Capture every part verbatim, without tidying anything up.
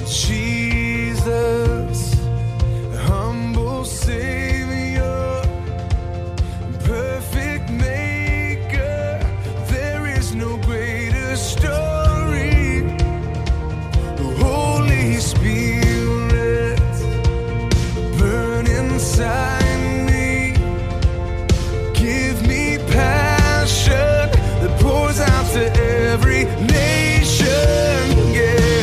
Jesus, humble Savior, perfect Maker, there is no greater story. Holy Spirit, burn inside me, give me passion that pours out to every nation. Yeah.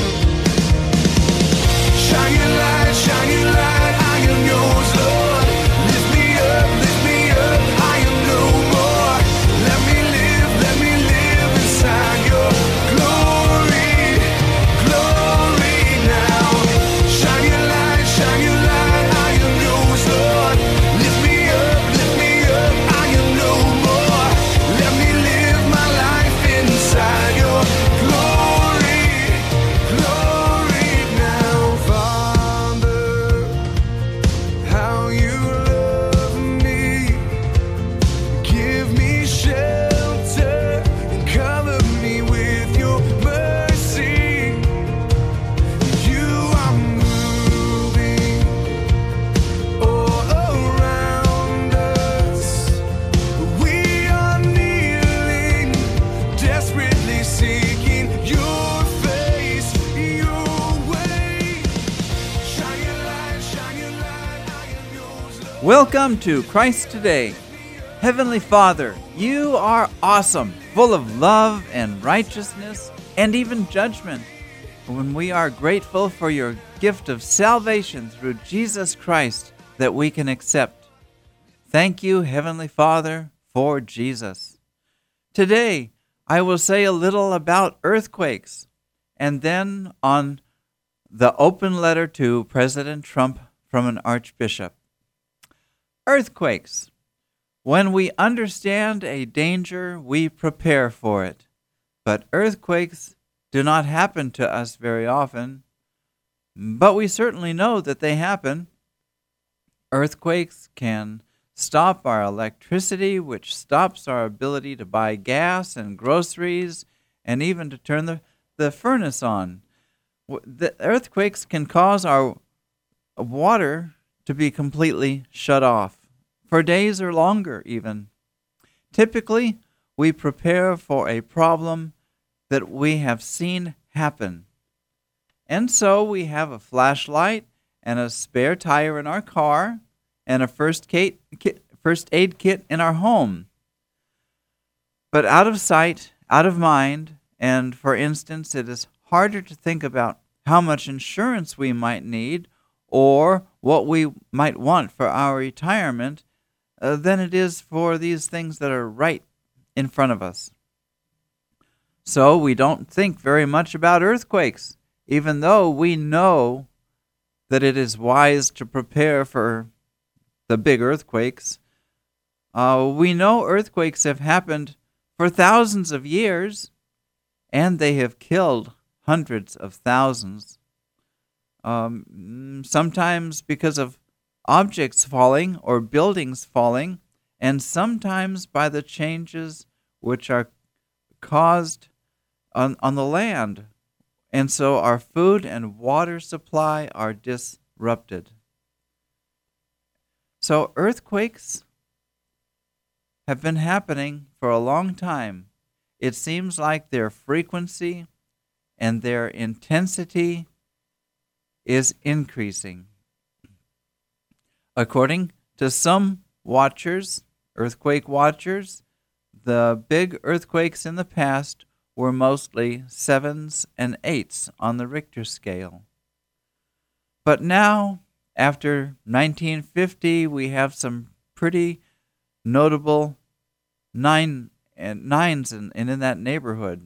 Shine your light, shine your light, I am yours, Lord. Lift me up, lift me up, I am no more. Let me live, let me live inside your glory, glory now. Shine your light, shine your light, I am yours, Lord. Lift me up, lift me up, I am no more. Let me live my life inside your glory, glory now. Father, how you love me, give me shelter and cover me with your mercy. You are moving all around us. We are kneeling, desperately seeking your face, your way. Shine your light, shine your light, I am yours, Lord. Welcome to Christ Today. Heavenly Father, you are awesome, full of love and righteousness and even judgment. When we are grateful for your gift of salvation through Jesus Christ that we can accept. Thank you, Heavenly Father, for Jesus. Today, I will say a little about earthquakes, and then on the open letter to President Trump from an archbishop. Earthquakes. When we understand a danger, we prepare for it. But earthquakes do not happen to us very often, but we certainly know that they happen. Earthquakes can stop our electricity, which stops our ability to buy gas and groceries, and even to turn the, the furnace on. W- The earthquakes can cause our water to be completely shut off, for days or longer even. Typically, we prepare for a problem that we have seen happen. And so we have a flashlight and a spare tire in our car and a first kit, kit, first aid kit in our home. But out of sight, out of mind, and for instance, it is harder to think about how much insurance we might need or what we might want for our retirement uh, than it is for these things that are right in front of us. So we don't think very much about earthquakes, even though we know that it is wise to prepare for the big earthquakes. Uh, we know earthquakes have happened for thousands of years, and they have killed hundreds of thousands. Um, sometimes because of objects falling or buildings falling, and sometimes by the changes which are caused on, on the land. And so our food and water supply are disrupted. So earthquakes have been happening for a long time. It seems like their frequency and their intensity is increasing. According to some watchers, earthquake watchers, the big earthquakes in the past were mostly sevens and eights on the Richter scale. But now, after nineteen fifty, we have some pretty notable nine and nines and in, in that neighborhood.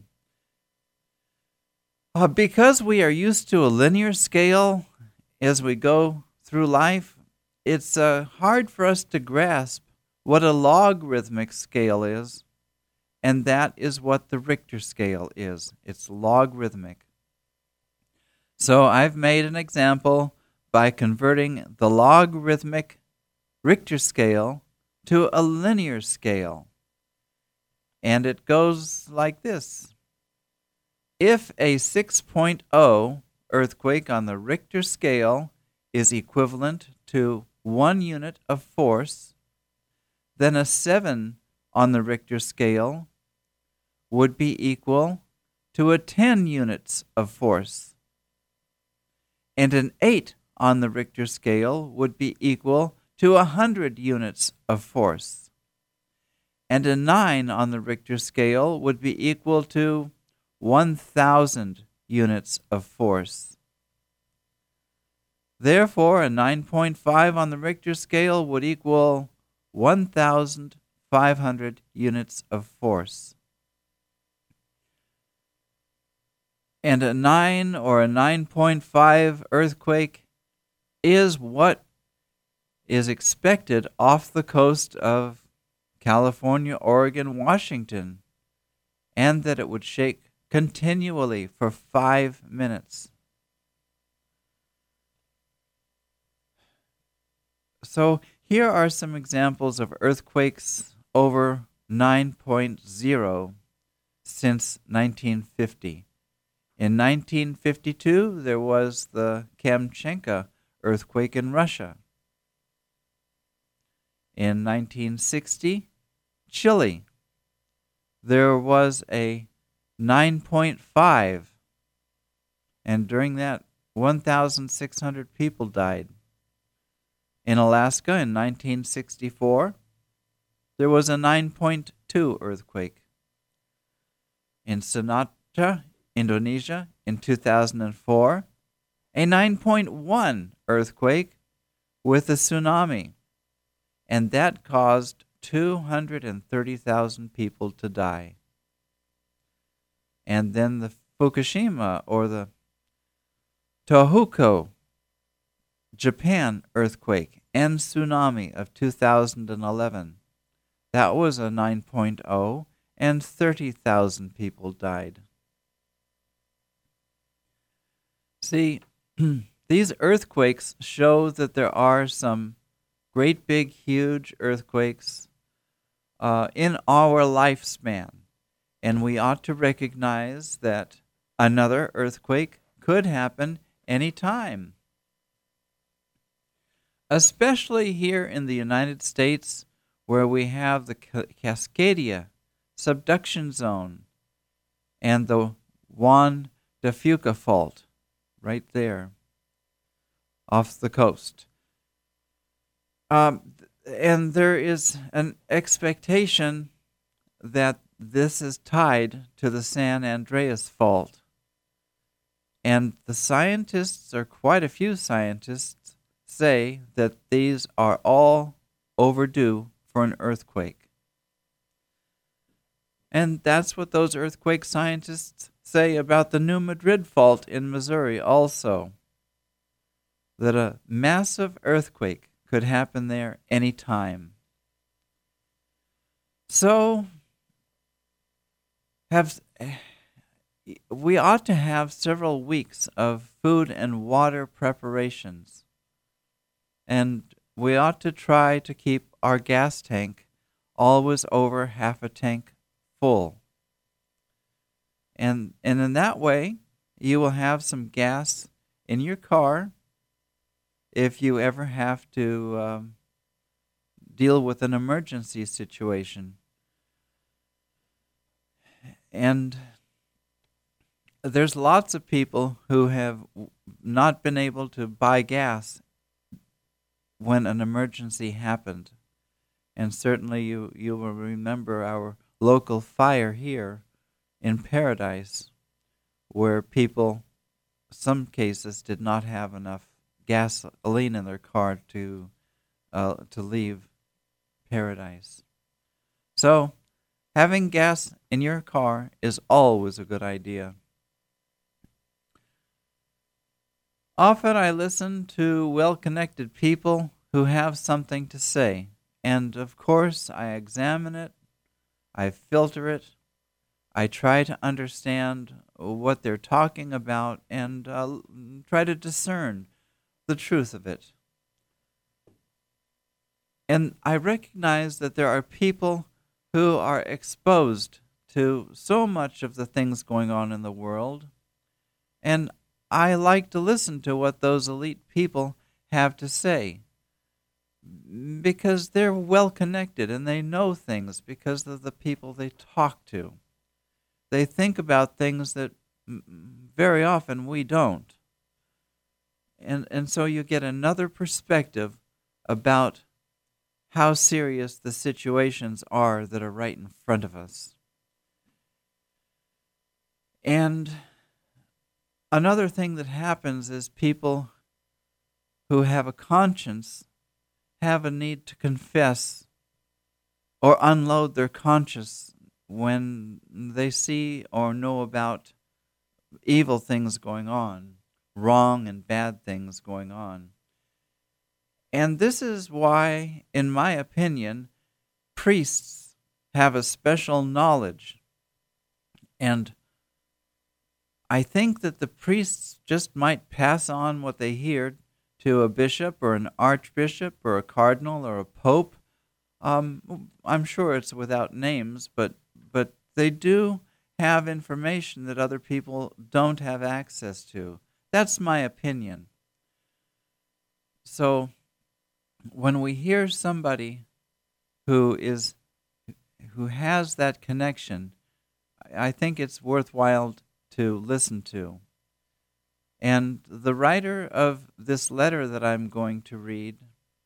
Uh, because we are used to a linear scale as we go through life, it's uh, hard for us to grasp what a logarithmic scale is, and that is what the Richter scale is. It's logarithmic. So I've made an example by converting the logarithmic Richter scale to a linear scale. And it goes like this. If a six point zero earthquake on the Richter scale is equivalent to one unit of force, then a seven on the Richter scale would be equal to a ten units of force, and an eight on the Richter scale would be equal to one hundred units of force, and a nine on the Richter scale would be equal to one thousand units of force. Therefore, a nine point five on the Richter scale would equal one thousand five hundred units of force. And a nine or a nine point five earthquake is what is expected off the coast of California, Oregon, Washington, and that it would shake continually for five minutes. So here are some examples of earthquakes over nine point oh since nineteen fifty. In nineteen fifty-two, there was the Kamchatka earthquake in Russia. In nineteen sixty, Chile, there was a nine point five, and during that, one thousand six hundred people died. In Alaska in nineteen sixty-four, there was a nine point two earthquake. In Sumatra, Indonesia, in two thousand four, a nine point one earthquake with a tsunami, and that caused two hundred thirty thousand people to die. And then the Fukushima or the Tohoku, Japan earthquake and tsunami of two thousand eleven. That was a nine point oh, and thirty thousand people died. See, these earthquakes show that there are some great big huge earthquakes uh, in our lifespan, and we ought to recognize that another earthquake could happen any time. Especially here in the United States, where we have the Cascadia subduction zone and the Juan de Fuca fault right there off the coast. Um, and there is an expectation that this is tied to the San Andreas fault. And the scientists, or quite a few scientists, say that these are all overdue for an earthquake. And that's what those earthquake scientists say about the New Madrid fault in Missouri also, that a massive earthquake could happen there any time. So, have we ought to have several weeks of food and water preparations, and we ought to try to keep our gas tank always over half a tank full. And, and in that way, you will have some gas in your car if you ever have to um, deal with an emergency situation. And there's lots of people who have not been able to buy gas when an emergency happened. And certainly you, you will remember our local fire here in Paradise, where people, some cases, did not have enough gasoline in their car to uh, to leave Paradise. So, having gas in your car is always a good idea. Often I listen to well-connected people who have something to say, and of course I examine it, I filter it, I try to understand what they're talking about and uh, try to discern the truth of it. And I recognize that there are people who are exposed to so much of the things going on in the world, and I like to listen to what those elite people have to say because they're well connected and they know things because of the people they talk to. They think about things that very often we don't. And, and so you get another perspective about how serious the situations are that are right in front of us. And another thing that happens is people who have a conscience have a need to confess or unload their conscience when they see or know about evil things going on, wrong and bad things going on. And this is why, in my opinion, priests have a special knowledge. And I think that the priests just might pass on what they hear to a bishop or an archbishop or a cardinal or a pope. Um, I'm sure it's without names, but but they do have information that other people don't have access to. That's my opinion. So when we hear somebody who is who has that connection, I think it's worthwhile to listen to. And the writer of this letter that I'm going to read,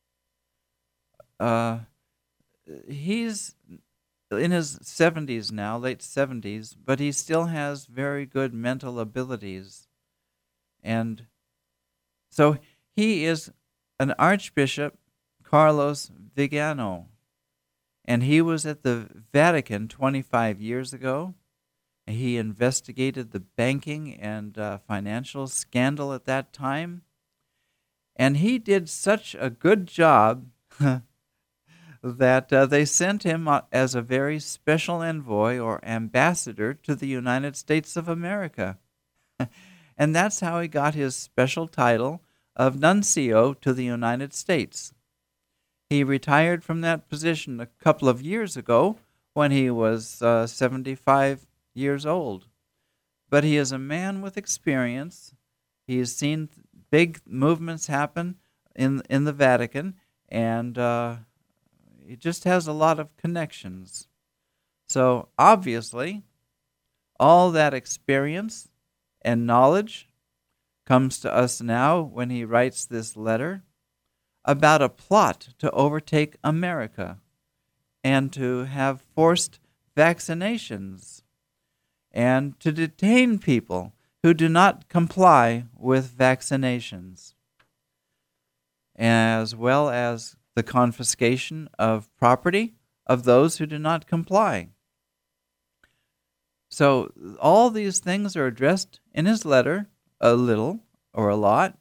uh, he's in his seventies now, late seventies, but he still has very good mental abilities. And so he is an Archbishop, Carlos Vigano, and he was at the Vatican twenty-five years ago. He investigated the banking and uh, financial scandal at that time, and he did such a good job that uh, they sent him uh, as a very special envoy or ambassador to the United States of America. And that's how he got his special title of nuncio to the United States. He retired from that position a couple of years ago when he was uh, seventy-five years old. But he is a man with experience. He has seen big movements happen in in the Vatican, and uh, he just has a lot of connections. So obviously, all that experience and knowledge comes to us now when he writes this letter about a plot to overtake America and to have forced vaccinations and to detain people who do not comply with vaccinations, as well as the confiscation of property of those who do not comply. So all these things are addressed in his letter, a little or a lot,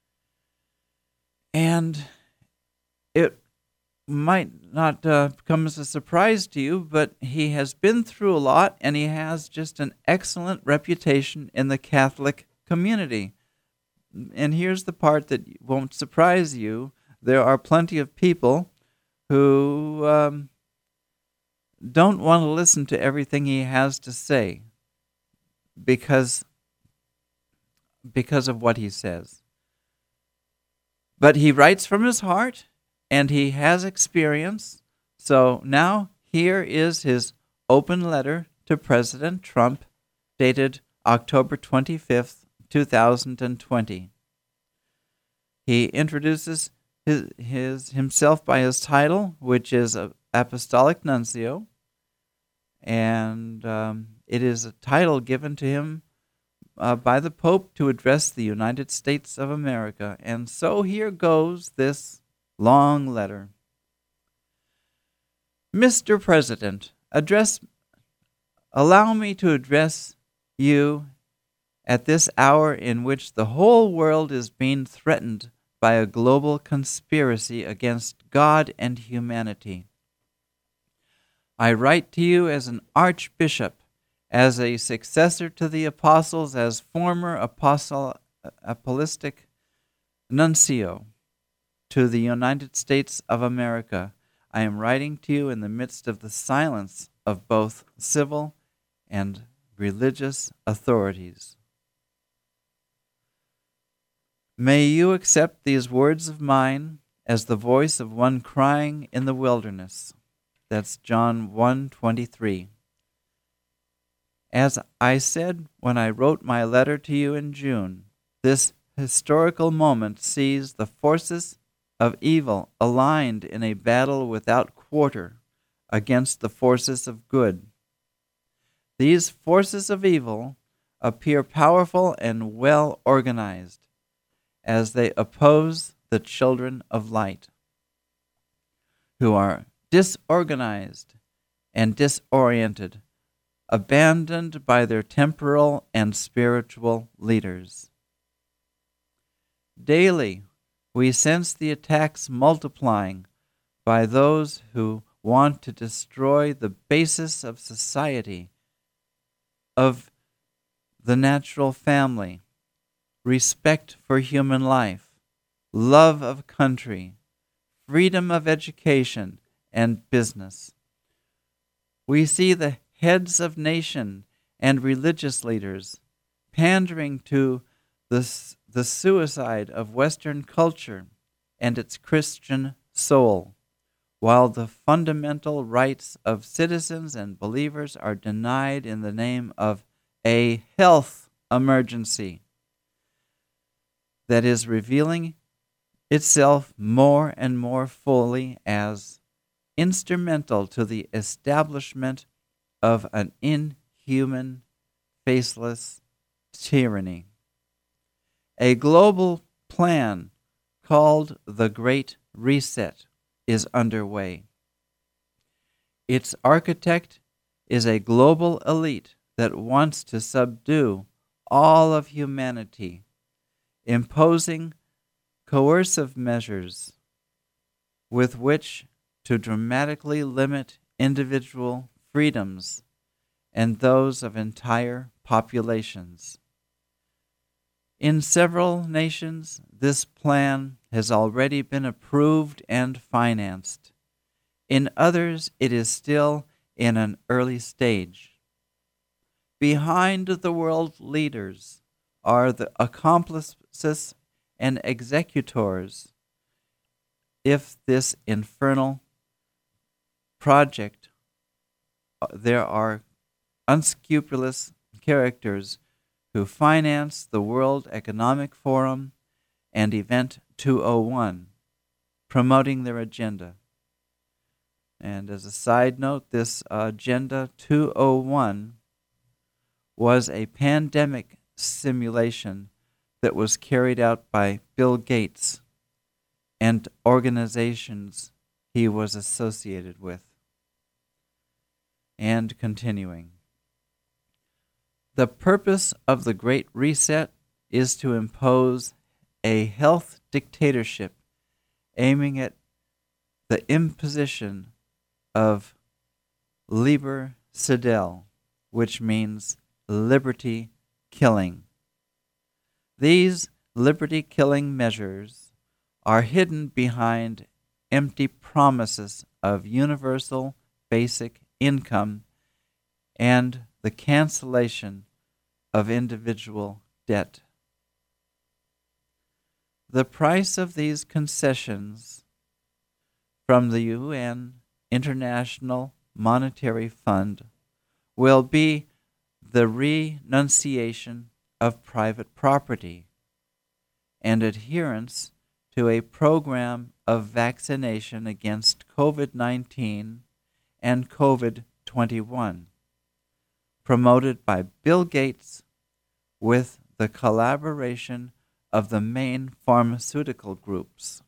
and it might not uh, come as a surprise to you, but he has been through a lot, and he has just an excellent reputation in the Catholic community. And here's the part that won't surprise you. There are plenty of people who um, don't want to listen to everything he has to say because, because of what he says. But he writes from his heart, and he has experience. So now here is his open letter to President Trump, dated October twenty-fifth, two thousand twenty. He introduces his, his himself by his title, which is Apostolic Nuncio, and um, it is a title given to him uh, by the Pope to address the United States of America. And so here goes this long letter. Mister President, address, allow me to address you at this hour in which the whole world is being threatened by a global conspiracy against God and humanity. I write to you as an archbishop, as a successor to the apostles, as former apostle, apostolic nuncio to the United States of America. I am writing to you in the midst of the silence of both civil and religious authorities. May you accept these words of mine as the voice of one crying in the wilderness. That's John one twenty-three. As I said when I wrote my letter to you in June, this historical moment sees the forces of evil aligned in a battle without quarter against the forces of good. These forces of evil appear powerful and well organized as they oppose the children of light, who are disorganized and disoriented, abandoned by their temporal and spiritual leaders. Daily, we sense the attacks multiplying by those who want to destroy the basis of society, of the natural family, respect for human life, love of country, freedom of education and business. We see the heads of nation and religious leaders pandering to the, the suicide of Western culture and its Christian soul, while the fundamental rights of citizens and believers are denied in the name of a health emergency that is revealing itself more and more fully as instrumental to the establishment of an inhuman, faceless tyranny. A global plan called the Great Reset is underway. Its architect is a global elite that wants to subdue all of humanity, imposing coercive measures with which to dramatically limit individual freedoms and those of entire populations. In several nations, this plan has already been approved and financed. In others, it is still in an early stage. Behind the world leaders are the accomplices and executors if this infernal project. There are unscrupulous characters who finance the World Economic Forum and Event two oh one, promoting their agenda. And as a side note, this Agenda two oh one was a pandemic simulation that was carried out by Bill Gates and organizations he was associated with. And continuing. The purpose of the Great Reset is to impose a health dictatorship aiming at the imposition of Liber Sidel, which means liberty killing. These liberty-killing measures are hidden behind empty promises of universal basic income and the cancellation of individual debt. The price of these concessions from the U N International Monetary Fund will be the renunciation of private property and adherence to a program of vaccination against COVID nineteen and COVID twenty-one, promoted by Bill Gates with the collaboration of the main pharmaceutical groups.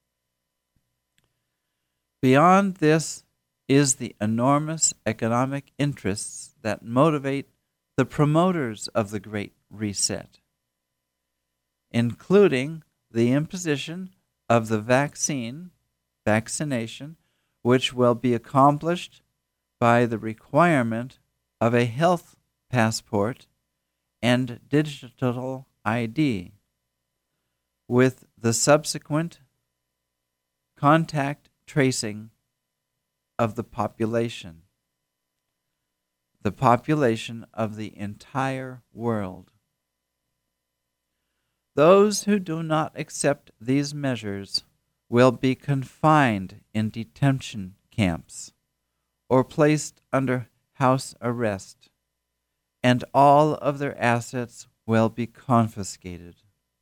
Beyond this is the enormous economic interests that motivate the promoters of the Great Reset, including the imposition of the vaccine, vaccination, which will be accomplished by the requirement of a health passport and digital I D, with the subsequent contact tracing of the population, the population of the entire world. Those who do not accept these measures will be confined in detention camps or placed under house arrest, and all of their assets will be confiscated.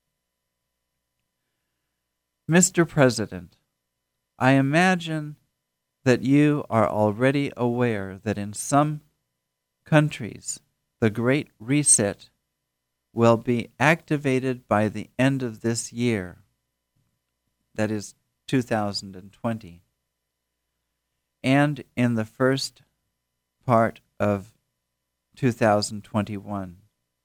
Mister President, I imagine that you are already aware that in some countries the Great Reset will be activated by the end of this year, that is two thousand twenty, and in the first part of two thousand twenty-one.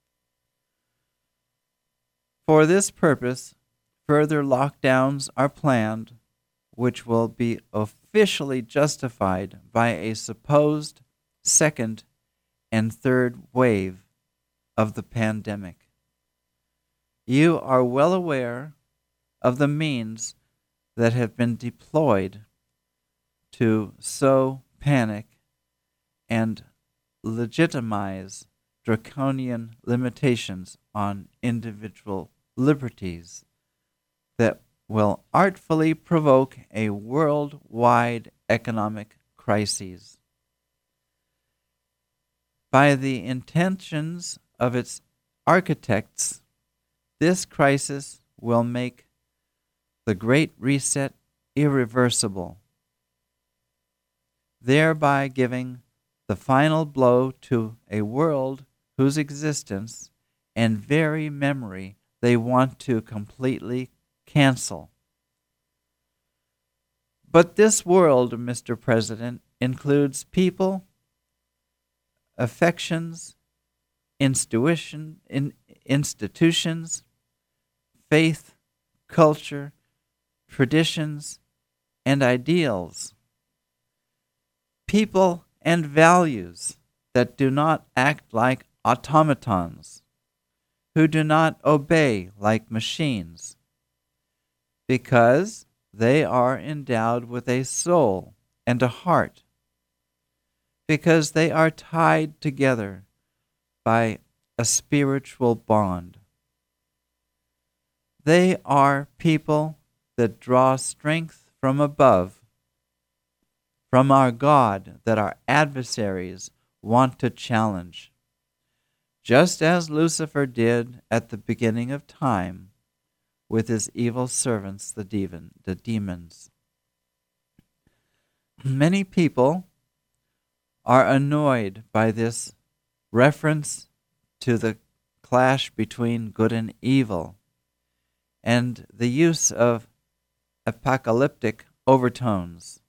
For this purpose, further lockdowns are planned, which will be officially justified by a supposed second and third wave of the pandemic. You are well aware of the means that have been deployed to sow panic and legitimize draconian limitations on individual liberties that will artfully provoke a worldwide economic crisis. By the intentions of its architects, this crisis will make the Great Reset irreversible, thereby giving the final blow to a world whose existence and very memory they want to completely cancel. But this world, Mister President, includes people, affections, institution, in, institutions, faith, culture, traditions, and ideals. People and values that do not act like automatons, who do not obey like machines, because they are endowed with a soul and a heart, because they are tied together by a spiritual bond. They are people that draw strength from above, from our God that our adversaries want to challenge, just as Lucifer did at the beginning of time with his evil servants, the demon, the demons. Many people are annoyed by this reference to the clash between good and evil and the use of apocalyptic overtones,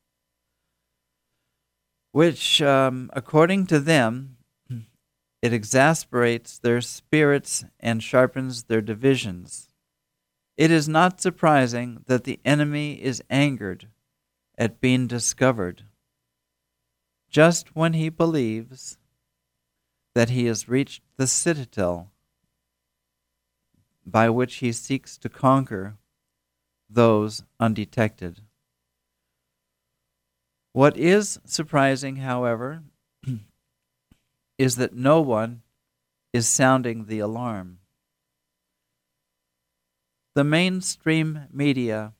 which, um, according to them, it exasperates their spirits and sharpens their divisions. It is not surprising that the enemy is angered at being discovered, just when he believes that he has reached the citadel by which he seeks to conquer those undetected. What is surprising, however, is that no one is sounding the alarm. The mainstream media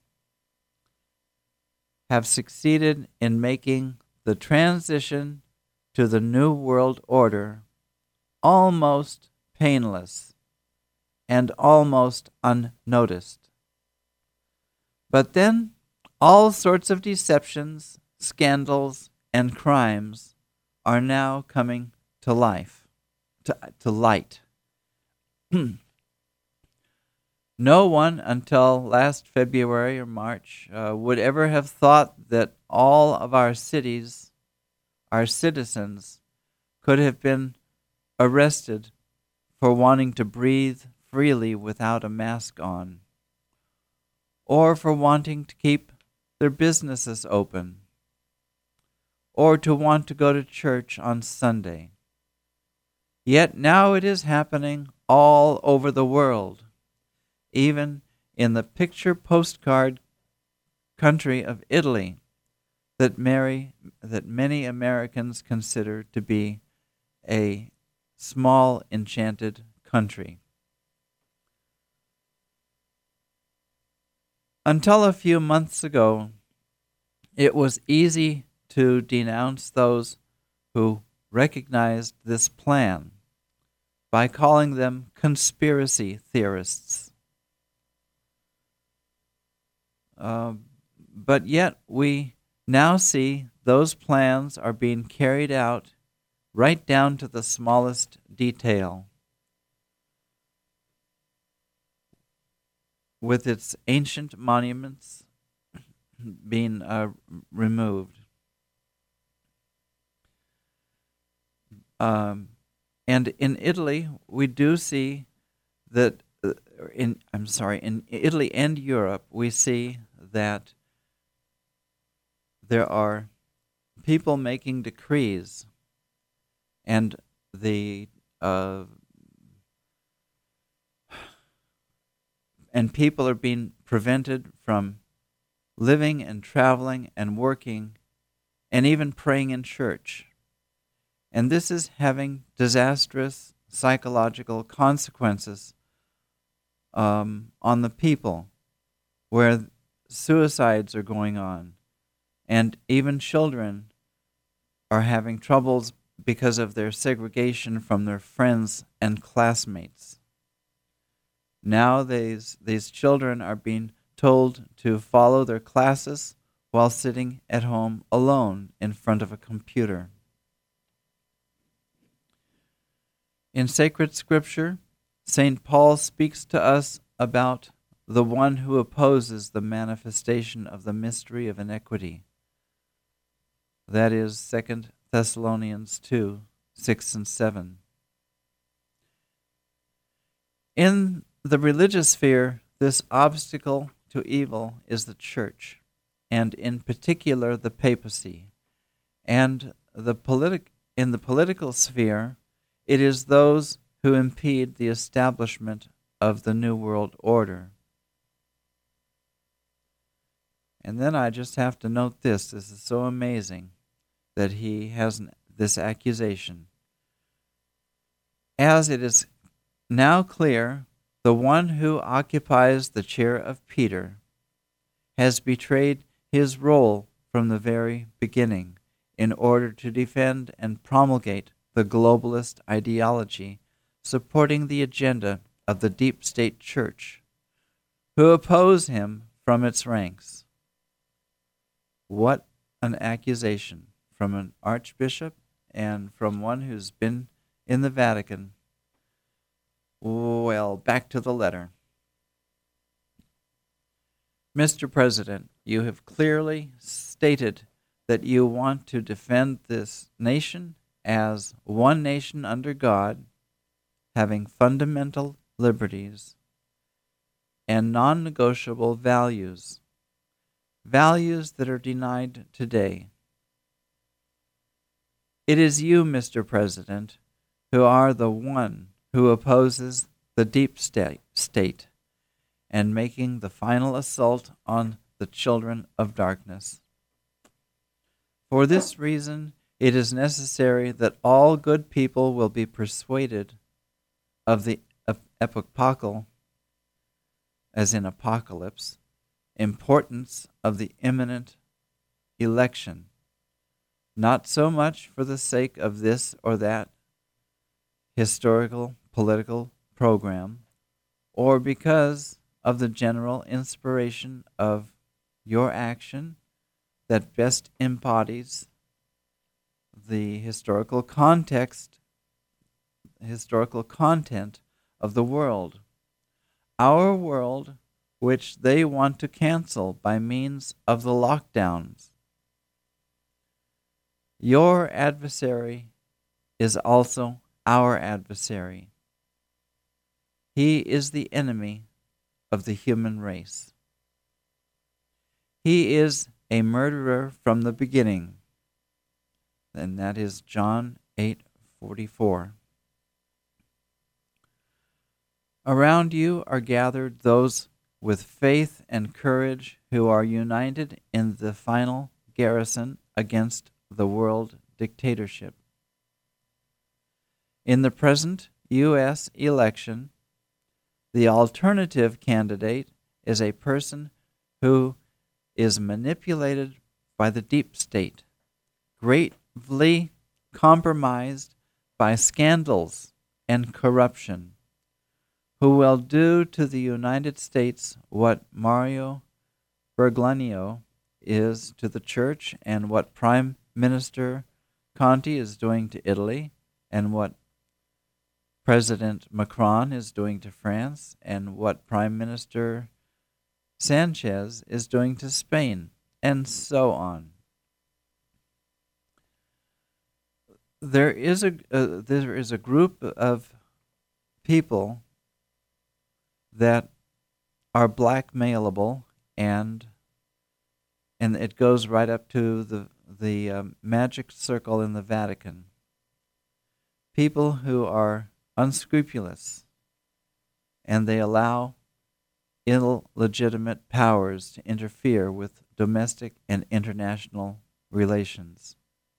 have succeeded in making the transition to the New World Order almost painless and almost unnoticed. But then all sorts of deceptions, scandals, and crimes are now coming to life, to, to light. No one until last February or March uh, would ever have thought that all of our cities, our citizens, could have been arrested for wanting to breathe freely without a mask on, or for wanting to keep their businesses open, or to want to go to church on Sunday. Yet now it is happening all over the world, even in the picture postcard country of Italy that, Mary, that many Americans consider to be a small enchanted country. Until a few months ago, it was easy to denounce those who recognized this plan by calling them conspiracy theorists. Uh, but yet we now see those plans are being carried out right down to the smallest detail, with its ancient monuments being uh, removed. Um, and in Italy, we do see that, uh, in I'm sorry, in Italy and Europe, we see that there are people making decrees, and the uh, and people are being prevented from living and traveling and working and even praying in church. And this is having disastrous psychological consequences um, on the people, where suicides are going on, and even children are having troubles because of their segregation from their friends and classmates. Now these, these children are being told to follow their classes while sitting at home alone in front of a computer. In sacred scripture, Saint Paul speaks to us about the one who opposes the manifestation of the mystery of iniquity. That is Second Thessalonians two, six and seven. In the religious sphere, this obstacle to evil is the church, and in particular the papacy. And the politic in the political sphere, it is those who impede the establishment of the New World Order. And then I just have to note this. This is so amazing that he has this accusation. As it is now clear, the one who occupies the chair of Peter has betrayed his role from the very beginning in order to defend and promulgate the globalist ideology supporting the agenda of the deep state church, who oppose him from its ranks. What an accusation from an archbishop and from one who's been in the Vatican. Well, back to the letter. Mister President, you have clearly stated that you want to defend this nation as one nation under God, having fundamental liberties and non-negotiable values, values that are denied today. It is you, Mister President, who are the one who opposes the deep state, state and making the final assault on the children of darkness. For this reason, it is necessary that all good people will be persuaded of the epochal, as in apocalypse, importance of the imminent election, not so much for the sake of this or that historical political program, or because of the general inspiration of your action that best embodies the historical context, historical content of the world. Our world, which they want to cancel by means of the lockdowns. Your adversary is also our adversary. He is the enemy of the human race. He is a murderer from the beginning, and that is John eight forty-four. Around you are gathered those with faith and courage who are united in the final garrison against the world dictatorship. In the present U S election, the alternative candidate is a person who is manipulated by the deep state, gravely compromised by scandals and corruption, who will do to the United States what Mario Bergoglio is to the church, and what Prime Minister Conte is doing to Italy, and what President Macron is doing to France, and what Prime Minister Sanchez is doing to Spain, and so on. There is a uh, there is a group of people that are blackmailable, and and it goes right up to the the um, magic circle in the Vatican. People who are unscrupulous, and they allow illegitimate powers to interfere with domestic and international relations.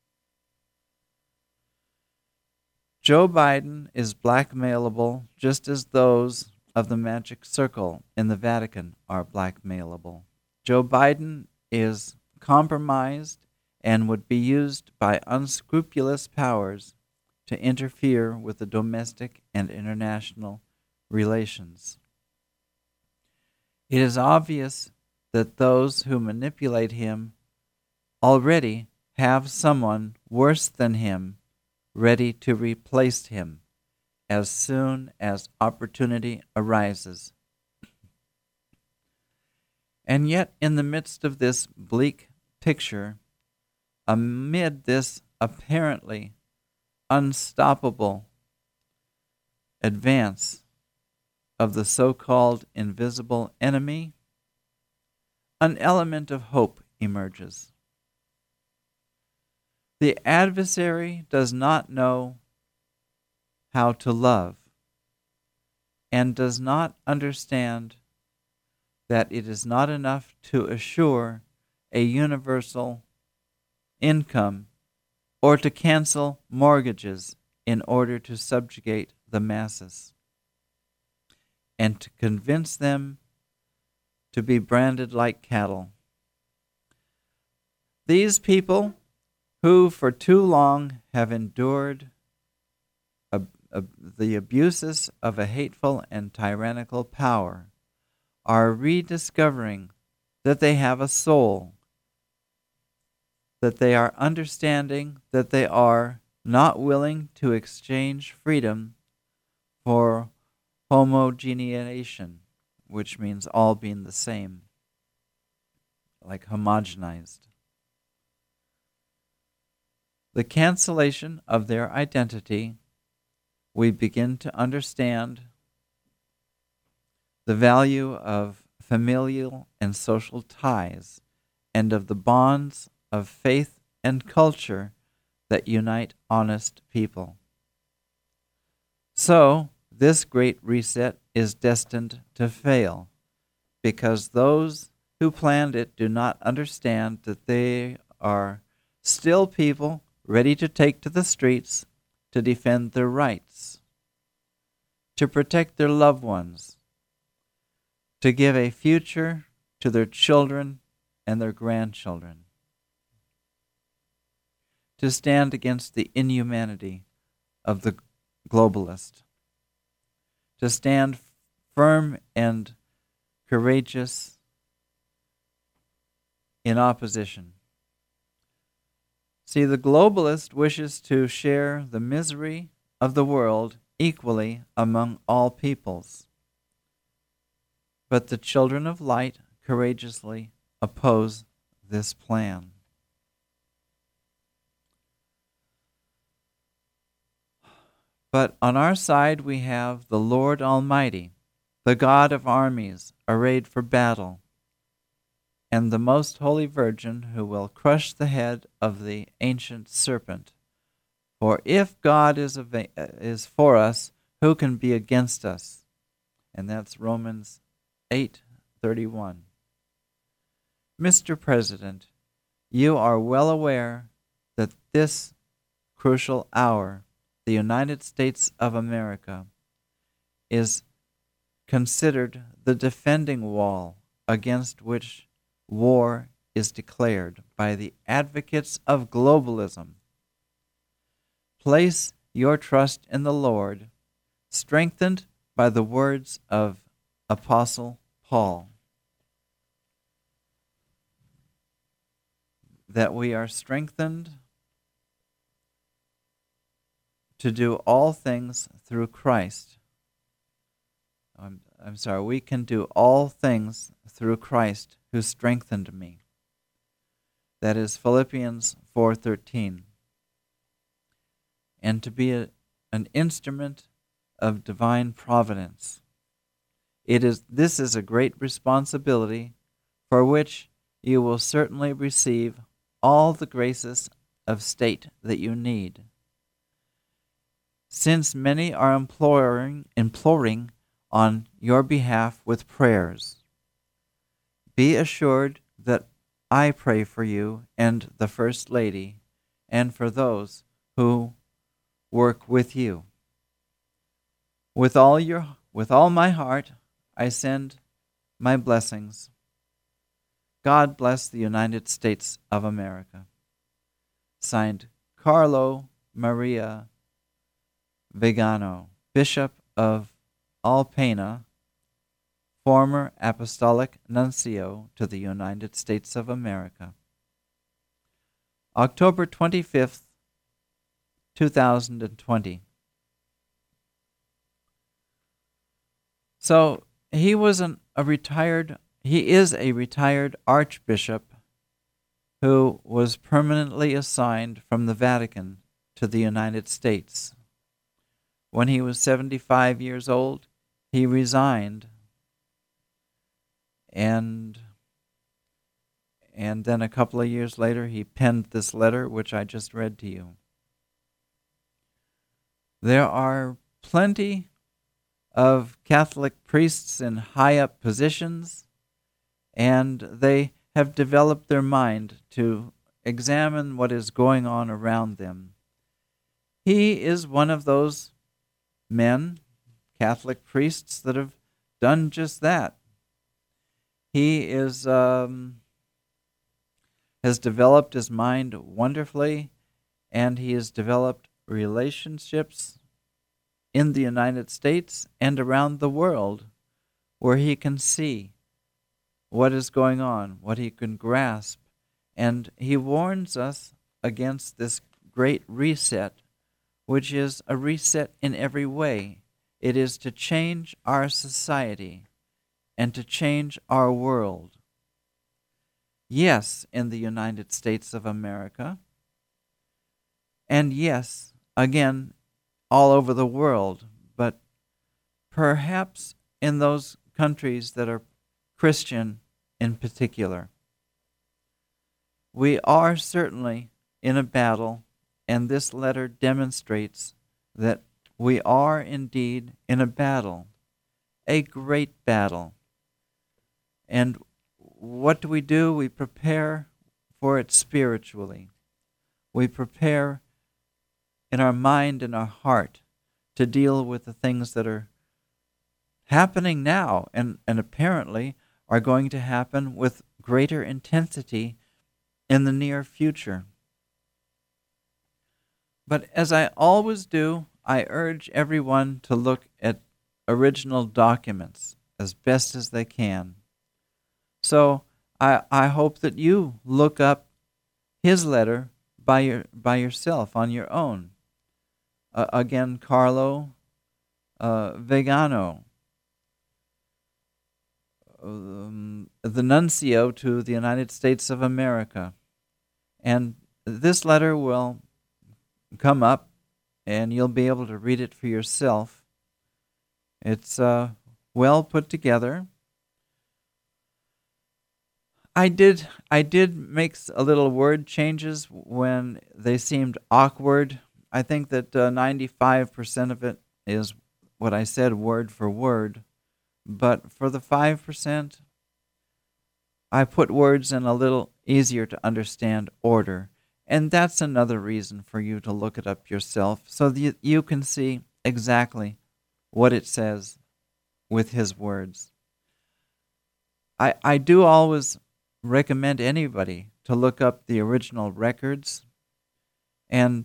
Joe Biden is blackmailable just as those of the magic circle in the Vatican are blackmailable. Joe Biden is compromised and would be used by unscrupulous powers to interfere with the domestic and international relations. It is obvious that those who manipulate him already have someone worse than him ready to replace him as soon as opportunity arises. And yet, in the midst of this bleak picture, amid this apparently unstoppable advance of the so-called invisible enemy, an element of hope emerges. The adversary does not know how to love and does not understand that it is not enough to assure a universal income or to cancel mortgages in order to subjugate the masses and to convince them to be branded like cattle. These people who for too long have endured ab- ab- the abuses of a hateful and tyrannical power are rediscovering that they have a soul, that they are understanding that they are not willing to exchange freedom for homogenization, which means all being the same, like homogenized. The cancellation of their identity, we begin to understand the value of familial and social ties and of the bonds of faith and culture that unite honest people. So, this great reset is destined to fail because those who planned it do not understand that they are still people ready to take to the streets to defend their rights, to protect their loved ones, to give a future to their children and their grandchildren, to stand against the inhumanity of the globalist, to stand firm and courageous in opposition. See, the globalist wishes to share the misery of the world equally among all peoples. But the children of light courageously oppose this plan. But on our side we have the Lord Almighty, the God of armies, arrayed for battle, and the most holy Virgin who will crush the head of the ancient serpent. For if God is, ava- is for us, who can be against us? And that's Romans eight thirty-one. Mister President, you are well aware that this crucial hour, the United States of America, is considered the defending wall against which war is declared by the advocates of globalism. Place your trust in the Lord, strengthened by the words of Apostle Paul, that we are strengthened to do all things through Christ. I'm, I'm sorry, we can do all things through Christ who strengthened me. That is Philippians four thirteen. And to be a, an instrument of divine providence. It is this is a great responsibility for which you will certainly receive all the graces of state that you need. Since many are imploring, imploring on your behalf with prayers, be assured that I pray for you and the First Lady, and for those who work with you. With all your, with all my heart, I send my blessings. God bless the United States of America. Signed, Carlo Maria Vigano, Bishop of Alpena, former Apostolic Nuncio to the United States of America. October twenty-fifth, two thousand twenty. So he was an, a retired, he is a retired archbishop who was permanently assigned from the Vatican to the United States. When he was seventy-five years old, he resigned, and and then a couple of years later, he penned this letter, which I just read to you. There are plenty of Catholic priests in high-up positions, and they have developed their mind to examine what is going on around them. He is one of those men, Catholic priests, that have done just that. He is um, has developed his mind wonderfully, and he has developed relationships in the United States and around the world where he can see what is going on, what he can grasp. And he warns us against this great reset, which is a reset in every way. It is to change our society and to change our world. Yes, in the United States of America, and yes, again, all over the world, but perhaps in those countries that are Christian in particular. We are certainly in a battle, and this letter demonstrates that we are indeed in a battle, a great battle. And what do we do? We prepare for it spiritually. We prepare in our mind and our heart to deal with the things that are happening now and, and apparently are going to happen with greater intensity in the near future. But as I always do, I urge everyone to look at original documents as best as they can. So I, I hope that you look up his letter by your by yourself on your own. Uh, again, Carlo uh, Vigano, um, the nuncio to the United States of America. And this letter will come up, and you'll be able to read it for yourself. It's uh, well put together. I did I did make a little word changes when they seemed awkward. I think that uh, ninety-five percent of it is what I said word for word. But for the five percent, I put words in a little easier to understand order. And that's another reason for you to look it up yourself so that you can see exactly what it says with his words. I, I do always recommend anybody to look up the original records and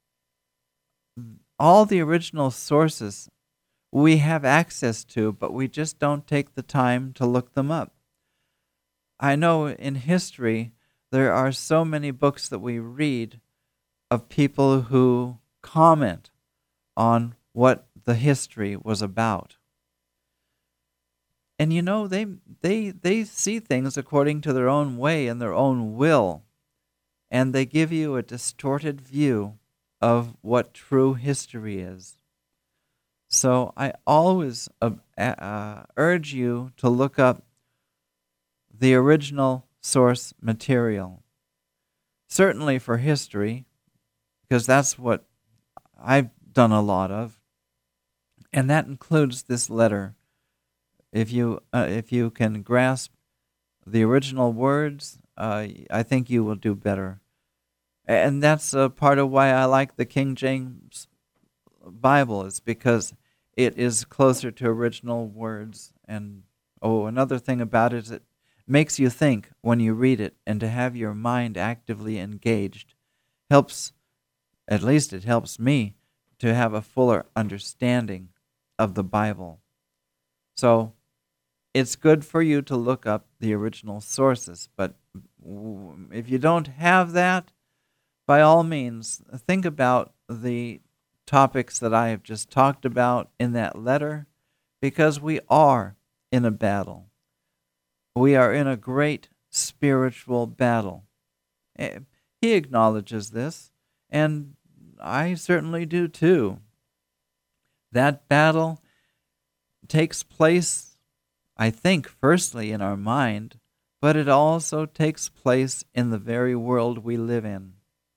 all the original sources we have access to, but we just don't take the time to look them up. I know in history there are so many books that we read of people who comment on what the history was about. And you know, they they they see things according to their own way and their own will, and they give you a distorted view of what true history is. So I always uh, uh, urge you to look up the original source material. Certainly for history, because that's what I've done a lot of, and that includes this letter. If you uh, if you can grasp the original words, uh, I think you will do better. And that's uh, part of why I like the King James Bible, is because it is closer to original words. And oh, another thing about it is it makes you think when you read it, and to have your mind actively engaged helps, at least it helps me, to have a fuller understanding of the Bible. So it's good for you to look up the original sources, but if you don't have that, by all means, think about the topics that I have just talked about in that letter, because we are in a battle. We are in a great spiritual battle. He acknowledges this, and I certainly do too. That battle takes place, I think, firstly in our mind, but it also takes place in the very world we live in.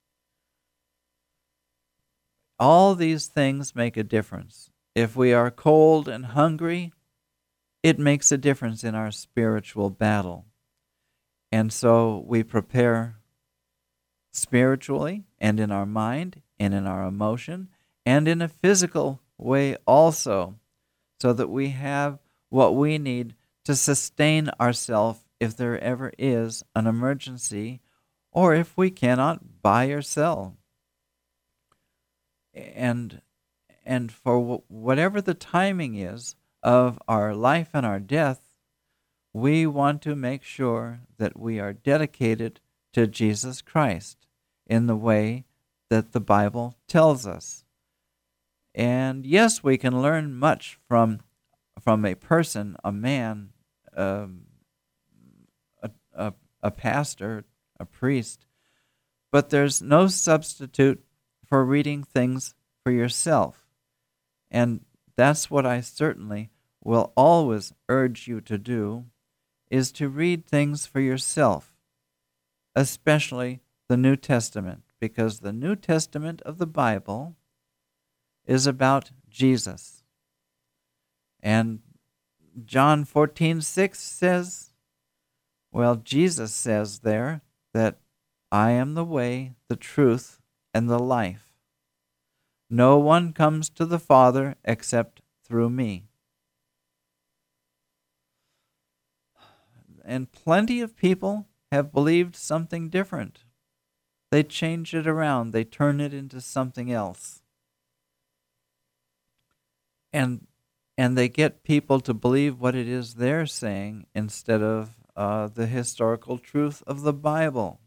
All these things make a difference. If we are cold and hungry, it makes a difference in our spiritual battle. And so we prepare spiritually and in our mind and in our emotion and in a physical way also, so that we have what we need to sustain ourselves if there ever is an emergency, or if we cannot buy or sell. And and for whatever the timing is of our life and our death, we want to make sure that we are dedicated to Jesus Christ in the way that the Bible tells us. And yes, we can learn much from from a person, a man, um, a, a, a pastor, a priest, but there's no substitute for reading things for yourself. And that's what I certainly will always urge you to do, is to read things for yourself, especially the New Testament, because the New Testament of the Bible is about Jesus. And John fourteen six says, well, Jesus says there that I am the way, the truth, and the life. No one comes to the Father except through me. And plenty of people have believed something different. They change it around. They turn it into something else. And and they get people to believe what it is they're saying instead of uh, the historical truth of the Bible.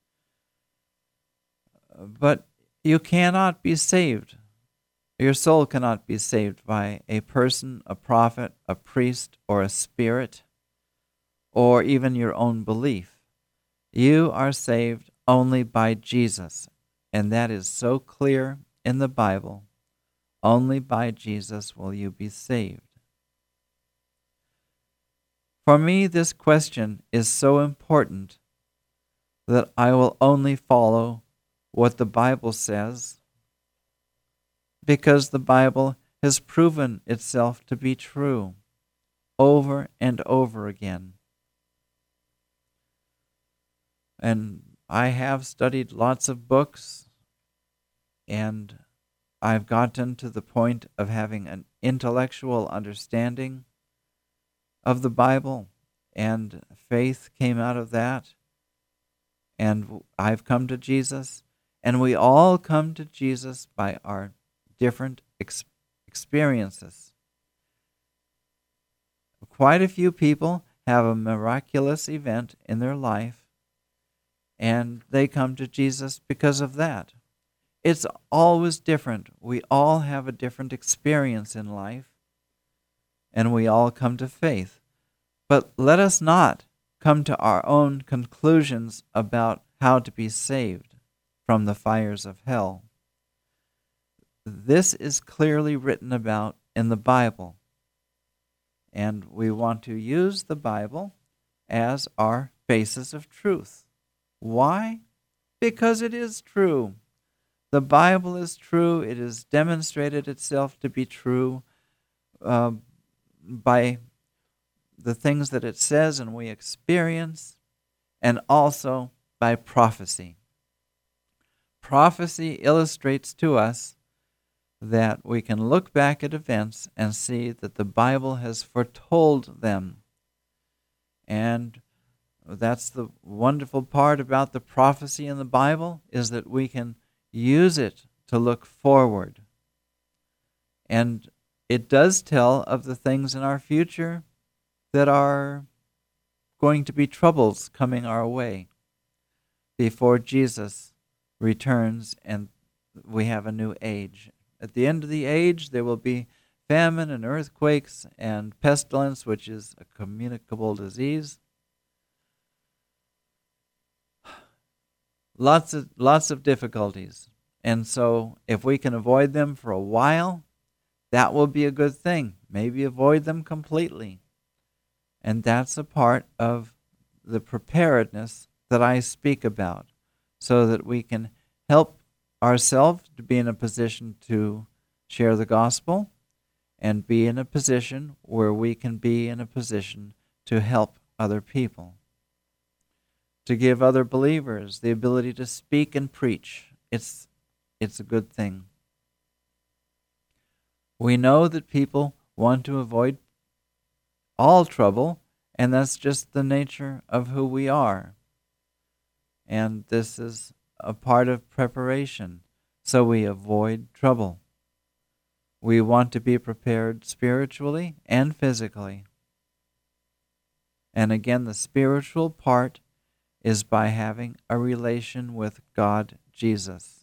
But you cannot be saved. Your soul cannot be saved by a person, a prophet, a priest, or a spirit, or even your own belief. You are saved only by Jesus, and that is so clear in the Bible. Only by Jesus will you be saved. For me, this question is so important that I will only follow what the Bible says, because the Bible has proven itself to be true over and over again. And I have studied lots of books, and I've gotten to the point of having an intellectual understanding of the Bible and faith came out of that. And I've come to Jesus. And we all come to Jesus by our different ex- experiences. Quite a few people have a miraculous event in their life, and they come to Jesus because of that. It's always different. We all have a different experience in life, and we all come to faith. But let us not come to our own conclusions about how to be saved from the fires of hell. This is clearly written about in the Bible, and we want to use the Bible as our basis of truth. Why? Because it is true. The Bible is true. It has demonstrated itself to be true uh, by the things that it says and we experience, and also by prophecy. Prophecy illustrates to us that we can look back at events and see that the Bible has foretold them. And that's the wonderful part about the prophecy in the Bible, is that we can use it to look forward. And it does tell of the things in our future that are going to be troubles coming our way before Jesus returns and we have a new age. At the end of the age, there will be famine and earthquakes and pestilence, which is a communicable disease. Lots of lots of difficulties. And so if we can avoid them for a while, that will be a good thing. Maybe avoid them completely. And that's a part of the preparedness that I speak about, so that we can help ourselves to be in a position to share the gospel and be in a position where we can be in a position to help other people, to give other believers the ability to speak and preach. It's, it's a good thing. We know that people want to avoid all trouble, and that's just the nature of who we are. And this is a part of preparation, so we avoid trouble. We want to be prepared spiritually and physically. And again, the spiritual part is by having a relation with God Jesus.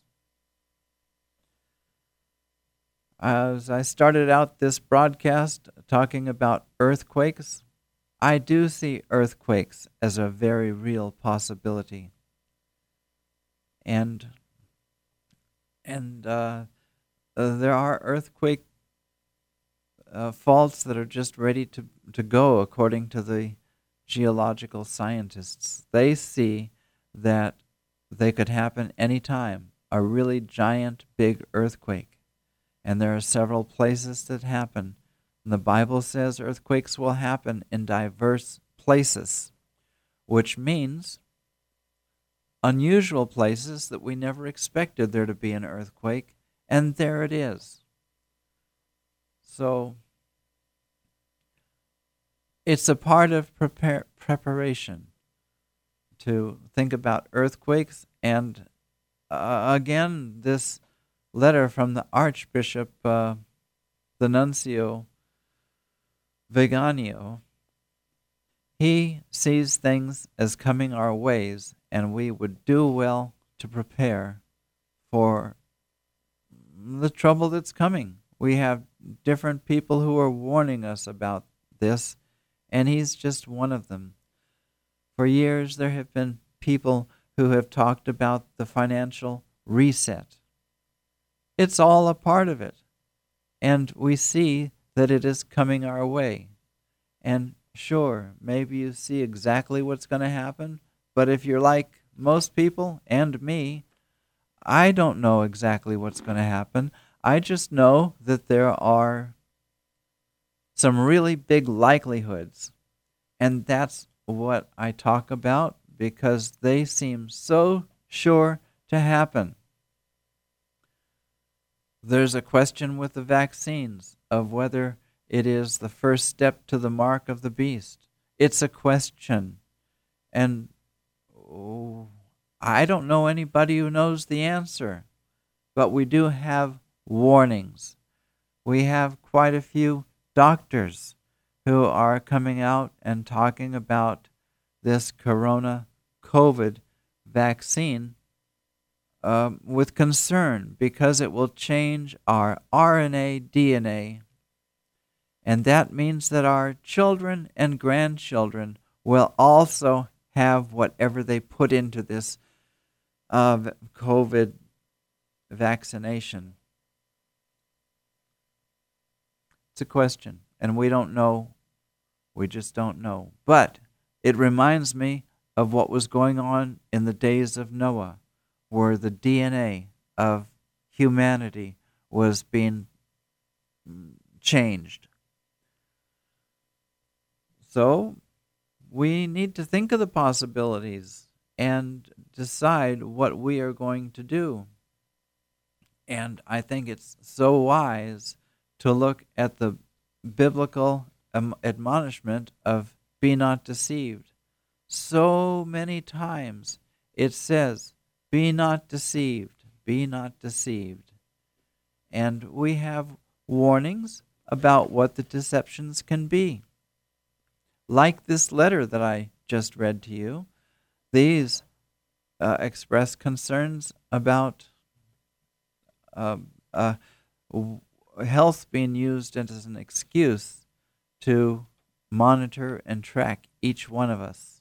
As I started out this broadcast talking about earthquakes, I do see earthquakes as a very real possibility. And and uh, uh, there are earthquake uh, faults that are just ready to, to go, according to the geological scientists. They see that they could happen any time, a really giant, big earthquake. And there are several places that happen. And the Bible says earthquakes will happen in diverse places, which means unusual places that we never expected there to be an earthquake, and there it is. So it's a part of prepare, preparation to think about earthquakes. And uh, again, this letter from the Archbishop, uh, the Nuncio Viganio, he sees things as coming our ways, and we would do well to prepare for the trouble that's coming. We have different people who are warning us about this, and he's just one of them. For years, there have been people who have talked about the financial reset. It's all a part of it, and we see that it is coming our way. And sure, maybe you see exactly what's going to happen, but if you're like most people and me, I don't know exactly what's going to happen. I just know that there are some really big likelihoods, and that's what I talk about because they seem so sure to happen. There's a question with the vaccines of whether it is the first step to the mark of the beast. It's a question. And oh, I don't know anybody who knows the answer, but we do have warnings. We have quite a few doctors who are coming out and talking about this corona COVID vaccine um, with concern because it will change our R N A, D N A, and that means that our children and grandchildren will also have whatever they put into this uh, COVID vaccination. It's a question, and we don't know. We just don't know. But it reminds me of what was going on in the days of Noah, where the D N A of humanity was being changed. So we need to think of the possibilities and decide what we are going to do. And I think it's so wise to look at the biblical um, admonishment of be not deceived. So many times it says, be not deceived, be not deceived. And we have warnings about what the deceptions can be. Like this letter that I just read to you, these uh, express concerns about uh, uh, health being used as an excuse to monitor and track each one of us.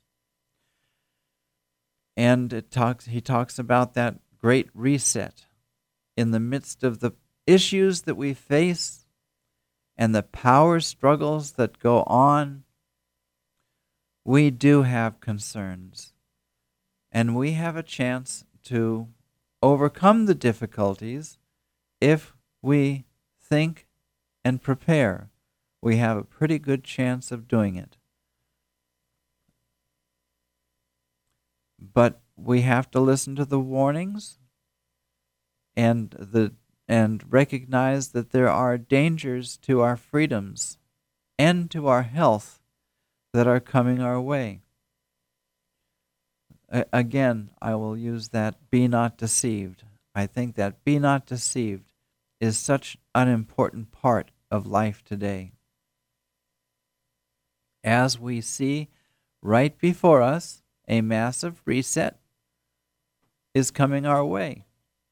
And it talks. He talks about that great reset in the midst of the issues that we face and the power struggles that go on. We do have concerns, and we have a chance to overcome the difficulties if we think and prepare. We have a pretty good chance of doing it. But we have to listen to the warnings and the and recognize that there are dangers to our freedoms and to our health that are coming our way. A- again, I will use that be not deceived. I think that be not deceived is such an important part of life today. As we see right before us, a massive reset is coming our way.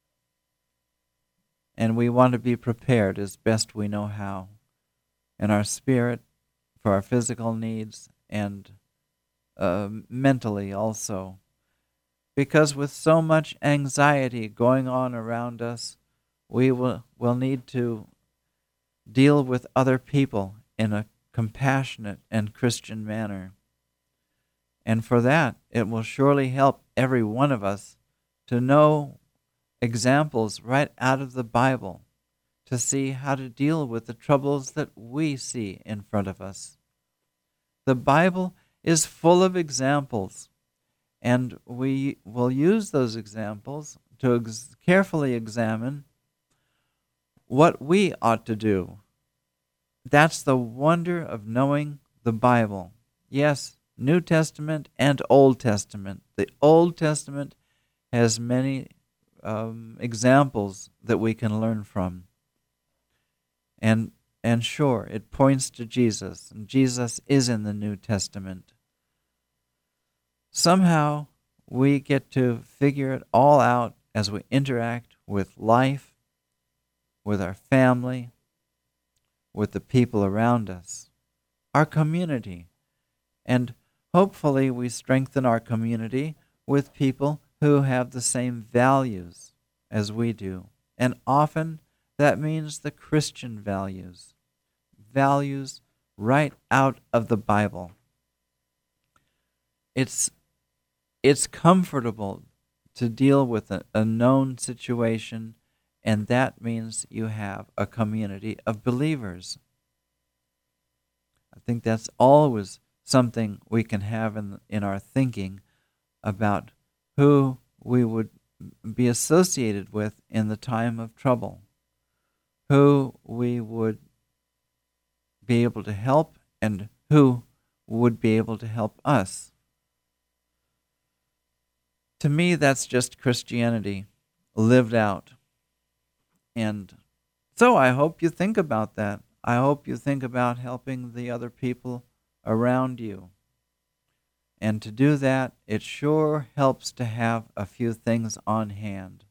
And we want to be prepared as best we know how, in our spirit, for our physical needs, and uh, mentally also. Because with so much anxiety going on around us, we will, will need to deal with other people in a compassionate and Christian manner. And for that, it will surely help every one of us to know examples right out of the Bible to see how to deal with the troubles that we see in front of us. The Bible is full of examples, and we will use those examples to ex- carefully examine what we ought to do. That's the wonder of knowing the Bible. Yes, New Testament and Old Testament. The Old Testament has many um, examples that we can learn from. And and sure, it points to Jesus, and Jesus is in the New Testament. Somehow, we get to figure it all out as we interact with life, with our family, with the people around us, our community, and hopefully we strengthen our community with people who have the same values as we do. And often that means the Christian values, values right out of the Bible. It's it's comfortable to deal with a, a known situation, and that means you have a community of believers. I think that's always something we can have in in our thinking about who we would be associated with in the time of trouble, who we would be able to help, and who would be able to help us. To me, that's just Christianity lived out. And so I hope you think about that. I hope you think about helping the other people around you. And to do that, it sure helps to have a few things on hand.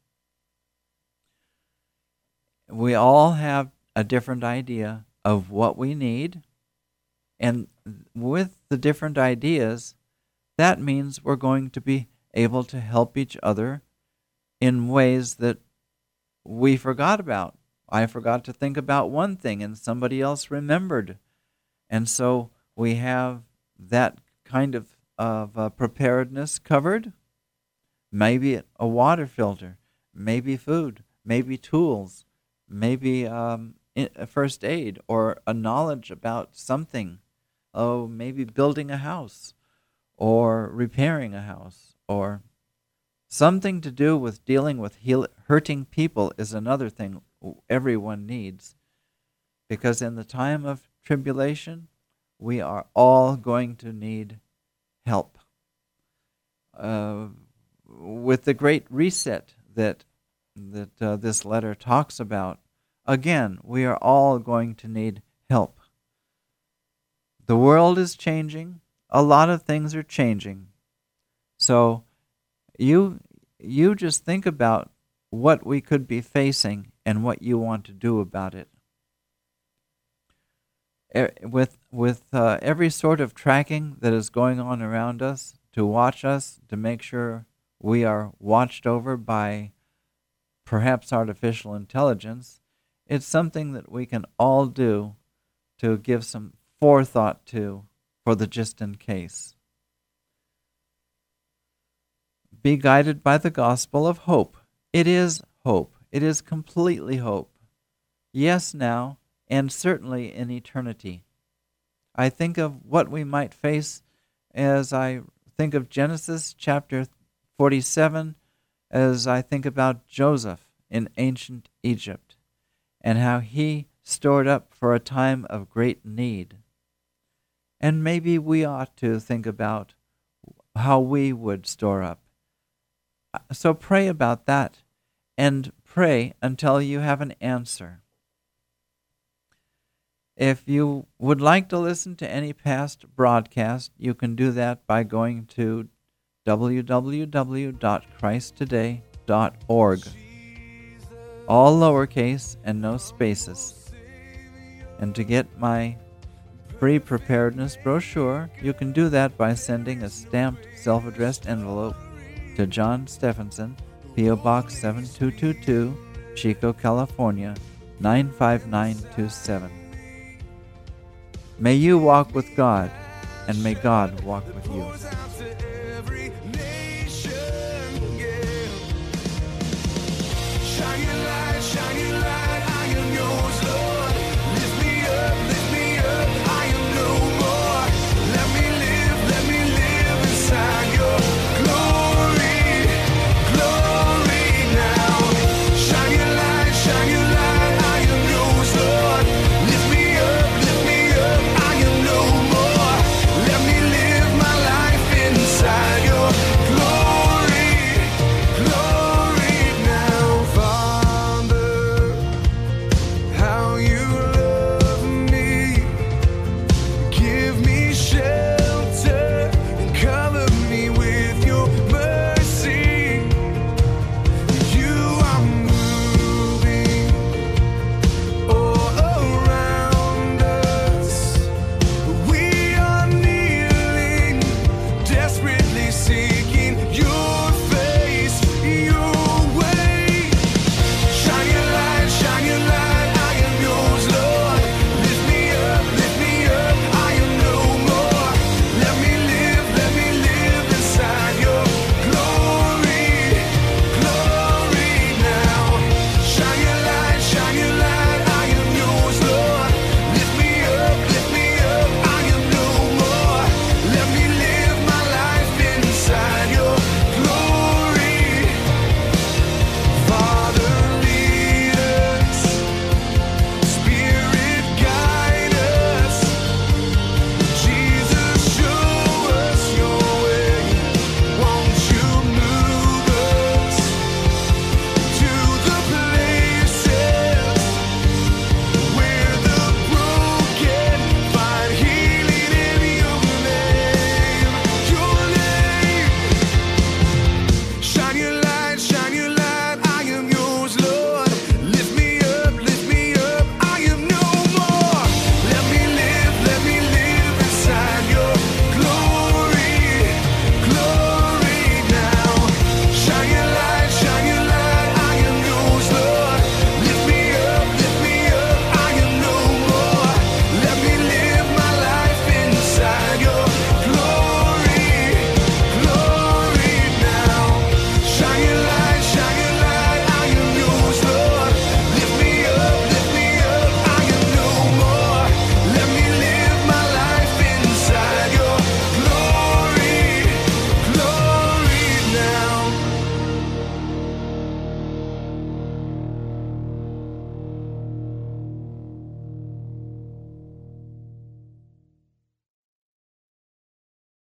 We all have a different idea of what we need. And with the different ideas, that means we're going to be able to help each other in ways that we forgot about. I forgot to think about one thing and somebody else remembered. And so we have that kind of, of uh, preparedness covered. Maybe a water filter, maybe food, maybe tools, maybe um, first aid or a knowledge about something. Oh, maybe building a house or repairing a house or something to do with dealing with heal- hurting people is another thing everyone needs. Because in the time of tribulation, we are all going to need help. Uh, with the great reset that that uh, this letter talks about, again, we are all going to need help. The world is changing. A lot of things are changing. So you you just think about what we could be facing and what you want to do about it. With with uh, every sort of tracking that is going on around us, to watch us, to make sure we are watched over by perhaps artificial intelligence, it's something that we can all do to give some forethought to for the just in case. Be guided by the gospel of hope. It is hope. It is completely hope. Yes, now, and certainly in eternity. I think of what we might face as I think of Genesis chapter forty-seven, as I think about Joseph in ancient Egypt, and how he stored up for a time of great need. And maybe we ought to think about how we would store up. So pray about that, and pray until you have an answer. If you would like to listen to any past broadcast, you can do that by going to w w w dot christ today dot org. All lowercase and no spaces. And to get my free preparedness brochure, you can do that by sending a stamped self-addressed envelope to John Stephenson, P O Box seven two two two, Chico, California, nine five nine two seven. May you walk with God, and may God walk with you. Shine your light, shine your light, I am yours.